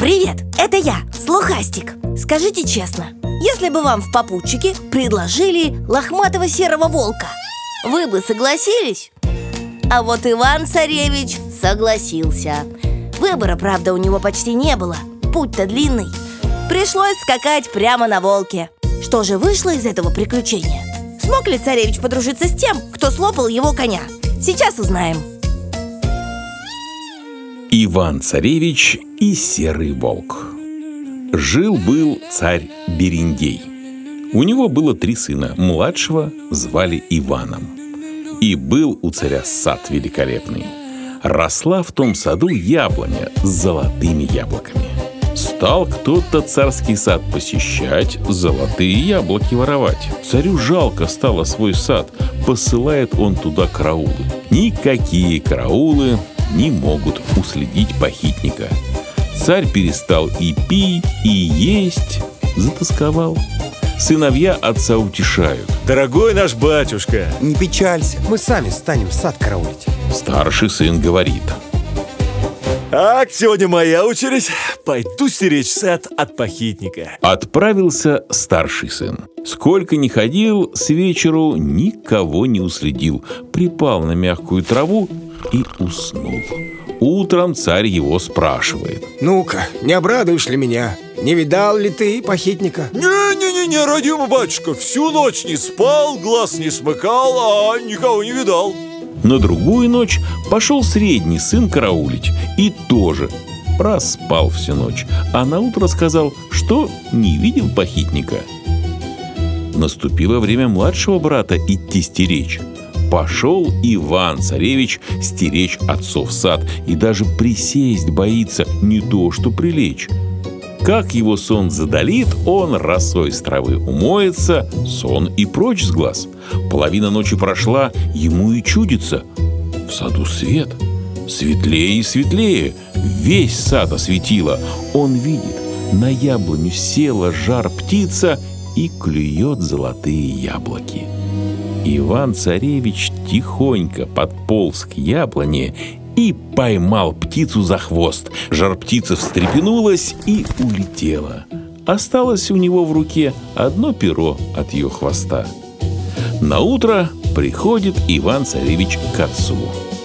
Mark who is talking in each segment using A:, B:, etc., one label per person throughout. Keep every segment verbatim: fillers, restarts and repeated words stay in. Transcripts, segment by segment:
A: Привет, это я, Слухастик. Скажите честно, если бы вам в попутчике предложили лохматого серого волка, вы бы согласились? А вот Иван-Царевич согласился. Выбора, правда, у него почти не было. Путь-то длинный. Пришлось скакать прямо на волке. Что же вышло из этого приключения? Смог ли царевич подружиться с тем, кто слопал его коня? Сейчас узнаем.
B: Иван-Царевич и серый волк. Жил-был царь Берендей. У него было три сына. Младшего звали Иваном. И был у царя сад великолепный. Росла в том саду яблоня с золотыми яблоками. Стал кто-то царский сад посещать, золотые яблоки воровать. Царю жалко стало свой сад. Посылает он туда караулы. Никакие караулы не могут уследить похитника. Царь перестал и пить, и есть, затосковал. Сыновья отца утешают.
C: Дорогой наш батюшка,
D: не печалься, мы сами станем сад караулить.
B: Старший сын говорит:
C: так, сегодня моя очередь. Пойду стеречь сад от похитника.
B: Отправился старший сын. Сколько ни ходил, с вечеру никого не уследил. Припал на мягкую траву и уснул. Утром царь его спрашивает:
D: ну-ка, не обрадуешь ли меня? Не видал ли ты похитника?
C: Не-не-не, родимый батюшка, всю ночь не спал, глаз не смыкал, а никого не видал.
B: На другую ночь пошел средний сын караулить и тоже проспал всю ночь, а наутро сказал, что не видел похитника. Наступило время младшего брата идти стеречь. Пошел Иван-Царевич стеречь отцов сад и даже присесть боится, не то что прилечь. Как его сон задалит, он росой с травы умоется, сон и прочь с глаз. Половина ночи прошла, ему и чудится: в саду свет, светлее и светлее, весь сад осветило. Он видит, на яблоню села жар-птица и клюет золотые яблоки. Иван-Царевич тихонько подполз к яблоне и поймал птицу за хвост. Жар-птица встрепенулась и улетела. Осталось у него в руке одно перо от ее хвоста. Наутро приходит Иван-Царевич к отцу.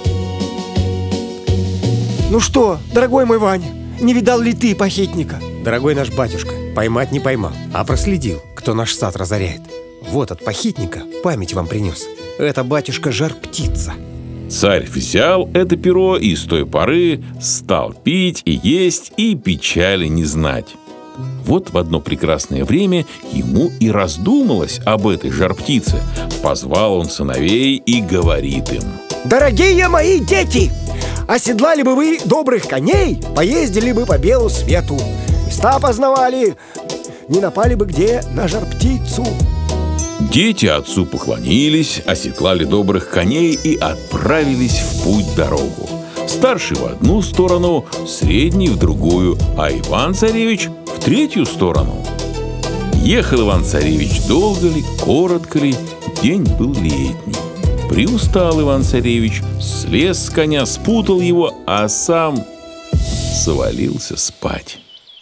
D: Ну что, дорогой мой Ваня, не видал ли ты похитника? Дорогой наш батюшка, поймать не поймал, а проследил, кто наш сад разоряет. Вот от похитника память вам принес. Это, батюшка, жар-птица.
B: Царь взял это перо и с той поры стал пить и есть, и печали не знать. Вот в одно прекрасное время ему и раздумалось об этой жар-птице. Позвал он сыновей и говорит им:
D: дорогие мои дети, оседлали бы вы добрых коней, поездили бы по белу свету, места познавали, не напали бы где на жар-птицу.
B: Дети отцу поклонились, оседлали добрых коней и отправились в путь-дорогу. Старший в одну сторону, средний в другую, а Иван-Царевич в третью сторону. Ехал Иван-Царевич долго ли, коротко ли, день был летний. Приустал Иван-Царевич, слез с коня, спутал его, а сам свалился спать.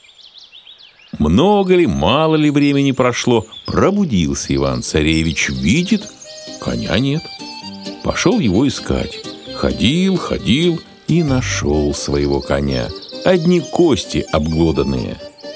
B: Много ли, мало ли времени прошло, пробудился Иван-Царевич, видит, коня нет. Пошел его искать. Ходил, ходил и нашел своего коня. Одни кости обглоданные.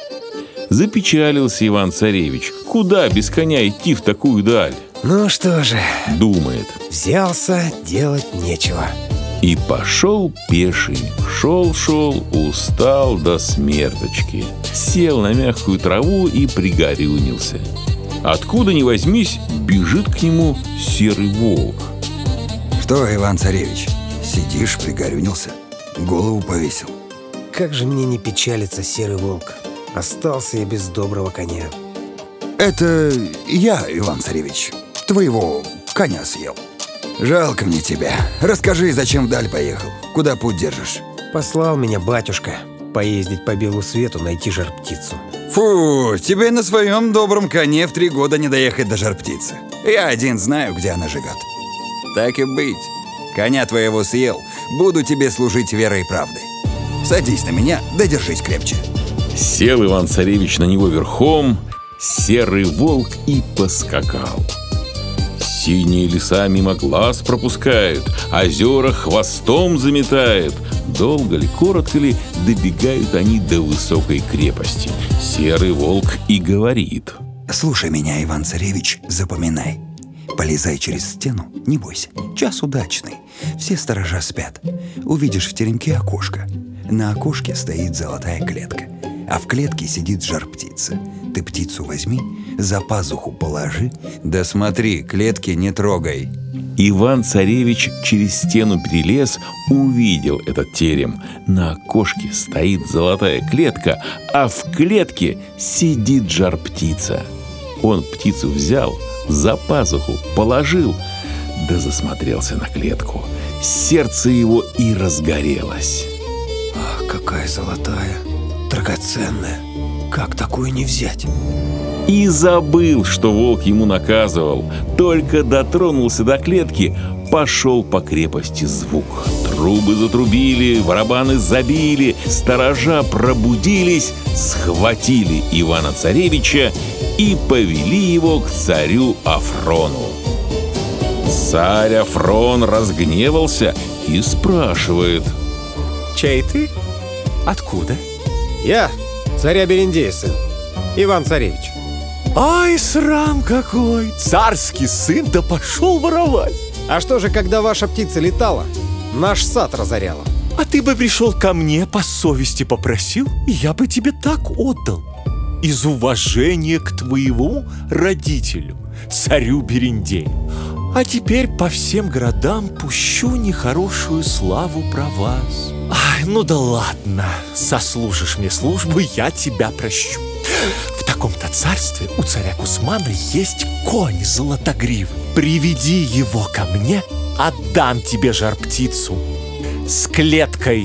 B: Запечалился Иван-Царевич. Куда без коня идти в такую даль?
D: Ну что же,
B: думает,
D: взялся, делать нечего.
B: И пошел пеший, шел-шел, устал до смерточки. Сел на мягкую траву и пригорюнился. Откуда ни возьмись, бежит к нему серый волк.
E: Что, Иван-Царевич, сидишь, пригорюнился, голову повесил?
D: Как же мне не печалится, серый волк. Остался я без доброго коня.
E: Это я, Иван-Царевич, твоего коня съел. Жалко мне тебя. Расскажи, зачем вдаль поехал? Куда путь держишь?
D: Послал меня батюшка поездить по белу свету, найти жар-птицу.
E: Фу, тебе на своем добром коне в три года не доехать до жар-птицы. Я один знаю, где она живет. Так и быть. Коня твоего съел, буду тебе служить верой и правдой. Садись на меня, да держись крепче.
B: Сел Иван-царевич на него верхом, серый волк и поскакал. Синие леса мимо глаз пропускают, озера хвостом заметает. Долго ли, коротко ли, добегают они до высокой крепости. Серый волк и говорит:
E: Слушай меня, Иван-царевич, запоминай. Полезай через стену, не бойся, час удачный. Все сторожа спят. Увидишь в теремке окошко. На окошке стоит золотая клетка, а в клетке сидит жар-птица. Ты птицу возьми, за пазуху положи, да смотри, клетки не трогай.
B: Иван-царевич через стену перелез, увидел этот терем. На окошке стоит золотая клетка, а в клетке сидит жар-птица. Он птицу взял, за пазуху положил, да засмотрелся на клетку. Сердце его и разгорелось.
D: Ах, какая золотая, драгоценная. Как такую не взять?
B: И забыл, что волк ему наказывал. Только дотронулся до клетки, пошел по крепости звук. Трубы затрубили, барабаны забили, сторожа пробудились, схватили Ивана-царевича и повели его к царю Афрону. Царь Афрон разгневался и спрашивает:
D: Чей ты? Откуда? Я, царя Берендея сын, Иван-царевич.
C: Ай, срам какой! Царский сын, да пошел воровать!
D: А что же, когда ваша птица летала, наш сад разоряла?
C: А ты бы пришел ко мне, по совести попросил, и я бы тебе так отдал. Из уважения к твоему родителю, царю Берендею. А теперь по всем городам пущу нехорошую славу про вас. Ай, ну да ладно, сослужишь мне службу, я тебя прощу. В таком-то царстве у царя Кусмана есть конь золотогривый. Приведи его ко мне, отдам тебе жар-птицу с клеткой.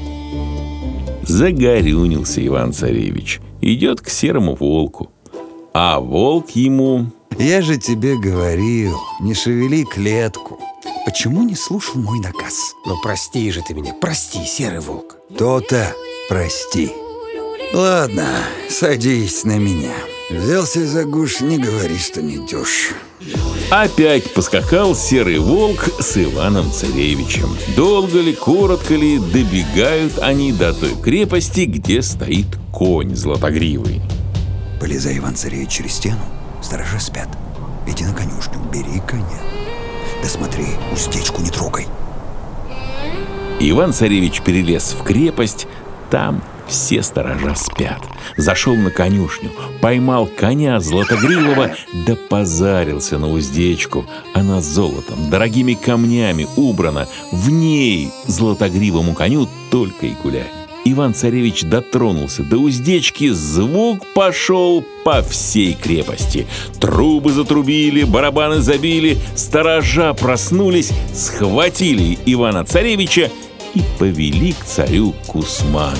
B: Загорюнился Иван-царевич, идет к серому волку. А волк ему:
E: Я же тебе говорил, не шевели клетку. Почему не слушал мой наказ?
D: Ну прости же ты меня, прости, серый волк.
E: То-то прости. Ладно, садись на меня. Взялся за гуш, не говори, что не идешь.
B: Опять поскакал серый волк с Иваном-царевичем. Долго ли, коротко ли, добегают они до той крепости, где стоит конь золотогривый.
E: Полезай, Иван-царевич, через стену, сторожа спят. Иди на конюшню, бери коня. Да смотри, уздечку не трогай.
B: Иван-царевич перелез в крепость, там все сторожа спят. Зашел на конюшню, поймал коня золотогривого, да позарился на уздечку. Она золотом, дорогими камнями убрана. В ней золотогривому коню только и гулять. Иван-царевич дотронулся до уздечки, звук пошел по всей крепости. Трубы затрубили, барабаны забили, сторожа проснулись, схватили Ивана-царевича и повели к царю Кусману.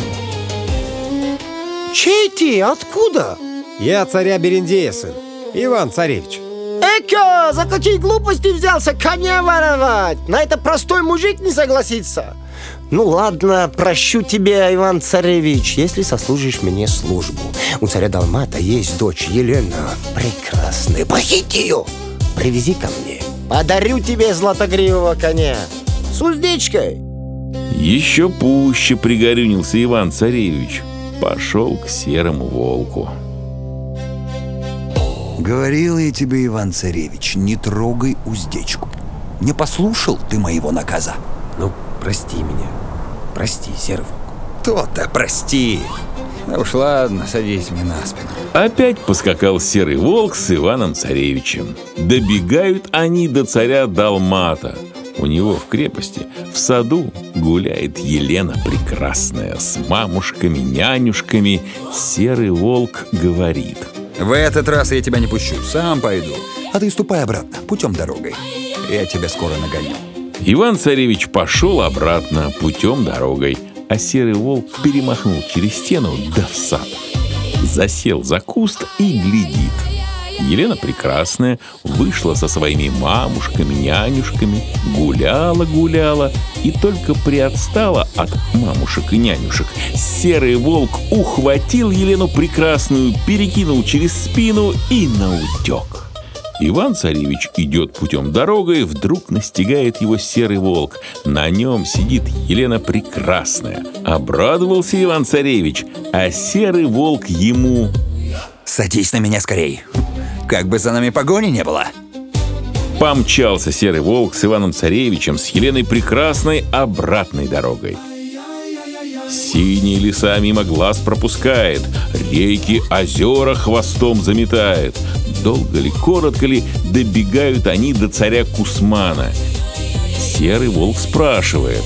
D: Чей ты? Откуда? Я царя Берендея сын, Иван-царевич.
F: Эко, за какие глупости взялся коня воровать? На это простой мужик не согласится. Ну ладно, прощу тебя, Иван-царевич, если сослужишь мне службу. У царя Далмата есть дочь Елена, прекрасная. Похити ее, привези ко мне. Подарю тебе златогривого коня с уздечкой.
B: Еще пуще пригорюнился Иван-царевич. Пошел к серому волку.
E: Говорил я тебе, Иван-царевич, не трогай уздечку. Не послушал ты моего наказа.
D: Ну, прости меня, прости, серый волк.
E: То-то прости. Ну уж ладно, садись мне на спину.
B: Опять поскакал серый волк с Иваном-царевичем. Добегают они до царя Далмата. У него в крепости, в саду, гуляет Елена прекрасная, с мамушками, нянюшками. Серый волк говорит:
E: В этот раз я тебя не пущу, сам пойду. А ты ступай обратно, путем дорогой. Я тебя скоро нагоню.
B: Иван-царевич пошел обратно путем дорогой, а серый волк перемахнул через стену да в сад. Засел за куст и глядит. Елена Прекрасная вышла со своими мамушками, нянюшками, гуляла-гуляла и только приотстала от мамушек и нянюшек. Серый волк ухватил Елену Прекрасную, перекинул через спину и наутек. Иван-царевич идет путем дорогой, вдруг настигает его серый волк. На нем сидит Елена Прекрасная. Обрадовался Иван-царевич, а серый волк ему:
E: «Садись на меня скорей, как бы за нами погони не было».
B: Помчался серый волк с Иваном-царевичем, с Еленой Прекрасной обратной дорогой. Синие леса мимо глаз пропускает, реки, озера хвостом заметает. Долго ли, коротко ли, добегают они до царя Кусмана. Серый волк спрашивает: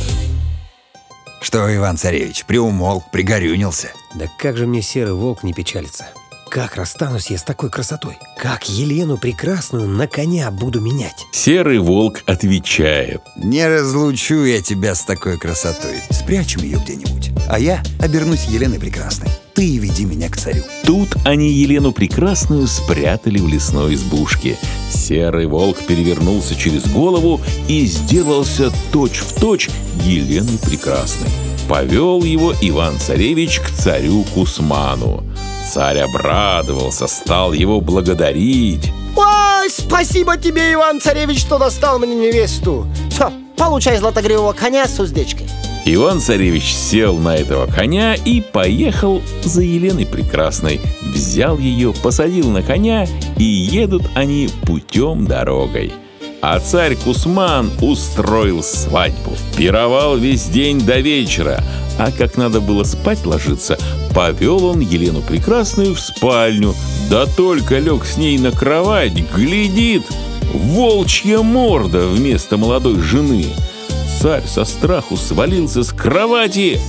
E: «Что, Иван-царевич, приумолк, пригорюнился?»
D: Да как же мне серый волк не печалится? Как расстанусь я с такой красотой? Как Елену Прекрасную на коня буду менять?»
B: Серый волк отвечает:
E: «Не разлучу я тебя с такой красотой. Спрячем ее где-нибудь, а я обернусь Еленой Прекрасной. Ты веди меня к царю».
B: Тут они Елену Прекрасную спрятали в лесной избушке. Серый волк перевернулся через голову и сделался точь-в-точь Еленой Прекрасной. Повел его Иван-царевич к царю Кусману. Царь обрадовался, стал его благодарить.
F: Ой, спасибо тебе, Иван-царевич, что достал мне невесту. Все, получай златогривого коня с уздечкой.
B: Иван-царевич сел на этого коня и поехал за Еленой Прекрасной. Взял ее, посадил на коня, и едут они путем дорогой. А царь Кусман устроил свадьбу. Пировал весь день до вечера. А как надо было спать ложиться, повел он Елену Прекрасную в спальню. Да только лег с ней на кровать, глядит, волчья морда вместо молодой жены. Царь со страху свалился с кровати,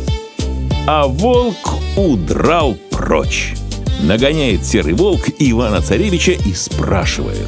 B: а волк удрал прочь. Нагоняет серый волк Ивана-царевича и спрашивает: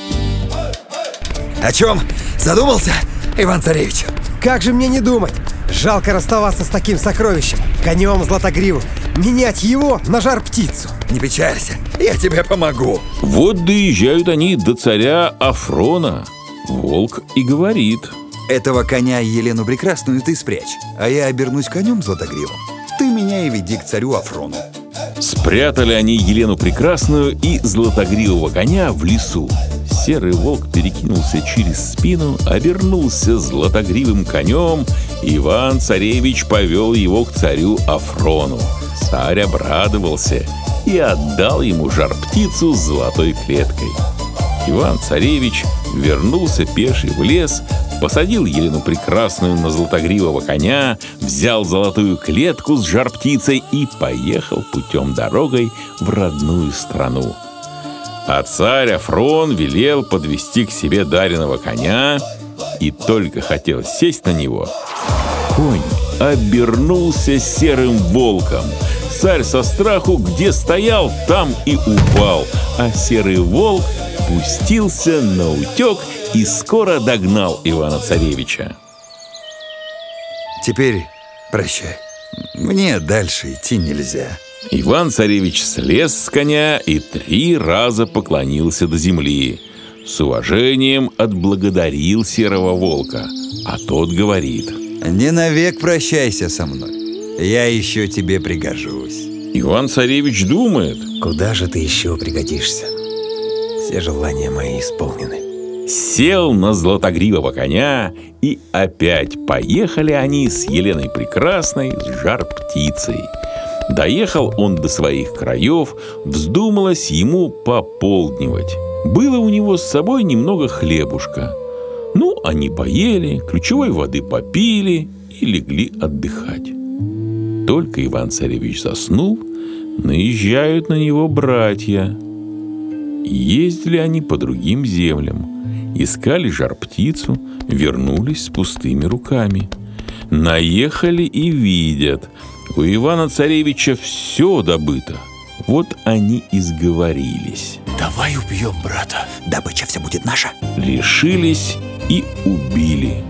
E: «О чем задумался, Иван-царевич?»
D: Как же мне не думать? Жалко расставаться с таким сокровищем, конем златогривым. Менять его на жар-птицу.
E: «Не печалься, я тебе помогу».
B: Вот доезжают они до царя Афрона. Волк и говорит:
E: «Этого коня и Елену Прекрасную ты спрячь, а я обернусь конем златогривым. Ты меня и веди к царю Афрону».
B: Спрятали они Елену Прекрасную и златогривого коня в лесу. Серый волк перекинулся через спину, обернулся златогривым конем. Иван-царевич повел его к царю Афрону. Царь обрадовался и отдал ему жар-птицу с золотой клеткой. Иван-царевич вернулся пеший в лес, посадил Елену Прекрасную на златогривого коня, взял золотую клетку с жар-птицей и поехал путем дорогой в родную страну. А царь Афрон велел подвести к себе дареного коня и только хотел сесть на него, конь обернулся серым волком. Царь со страху где стоял, там и упал, а серый волк пустился наутек и скоро догнал Ивана-царевича.
E: «Теперь прощай, мне дальше идти нельзя».
B: Иван-царевич слез с коня и три раза поклонился до земли. С уважением отблагодарил серого волка, а тот говорит:
E: «Не навек прощайся со мной, я еще тебе пригожусь».
B: Иван-царевич думает:
D: Куда же ты еще пригодишься? Все желания мои исполнены.
B: Сел на златогривого коня, и опять поехали они с Еленой Прекрасной с жар-птицей. Доехал он до своих краев, вздумалось ему пополднивать. Было у него с собой немного хлебушка. Ну, они поели, ключевой воды попили и легли отдыхать. Только Иван-царевич заснул, наезжают на него братья. Ездили они по другим землям, искали жар-птицу, вернулись с пустыми руками. Наехали и видят, у Ивана-царевича все добыто. Вот они и сговорились.
C: Давай убьем брата.
E: Добыча вся будет наша.
B: Решились и убили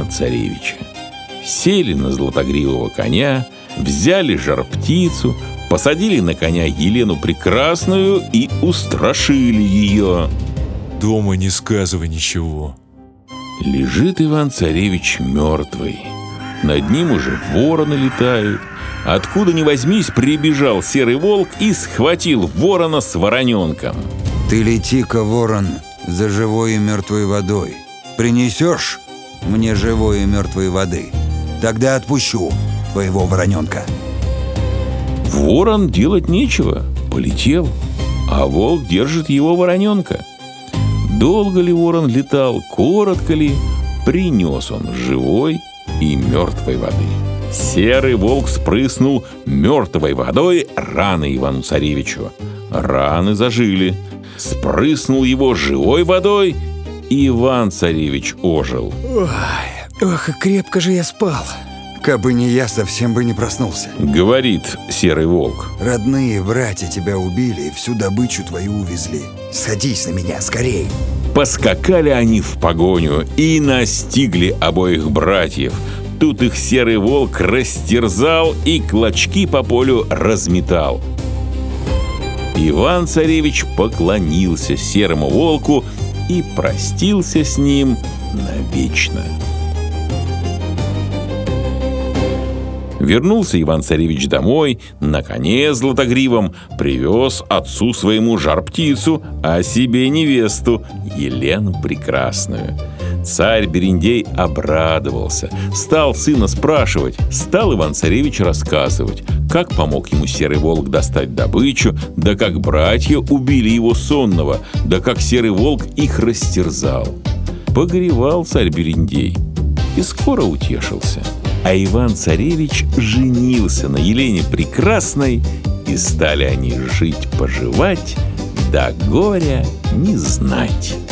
B: Ивана-царевича. Сели на златогривого коня, взяли жар-птицу, Посадили на коня Елену Прекрасную и устрашили ее.
C: Дома не сказывай ничего.
B: Лежит Иван-царевич мертвый. Над ним уже вороны летают. Откуда ни возьмись, прибежал серый волк и схватил ворона с вороненком.
E: Ты лети-ка, ворон, за живой и мертвой водой. Принесешь мне живой и мертвой воды, тогда отпущу твоего вороненка.
B: Ворон делать нечего, полетел, а волк держит его вороненка. Долго ли ворон летал, коротко ли, принес он живой и мертвой воды. Серый волк спрыснул мертвой водой раны Ивану-царевичу. Раны зажили. Спрыснул его живой водой, и Иван-царевич ожил.
D: Ой, ох, и крепко же я спал.
E: Кабы не я, совсем бы не проснулся.
B: Говорит серый волк.
E: Родные братья тебя убили и всю добычу твою увезли. Садись на меня, скорей.
B: Поскакали они в погоню и настигли обоих братьев. Тут их серый волк растерзал и клочки по полю разметал. Иван-царевич поклонился серому волку и простился с ним навечно. Вернулся Иван-царевич домой, на коне златогривом, привез отцу своему жар-птицу, а себе невесту, Елену Прекрасную. Царь Берендей обрадовался, стал сына спрашивать, стал Иван-царевич рассказывать, как помог ему серый волк достать добычу, да как братья убили его сонного, да как серый волк их растерзал. Погоревал царь Берендей и скоро утешился. А Иван-царевич женился на Елене Прекрасной, и стали они жить-поживать, да горя не знать.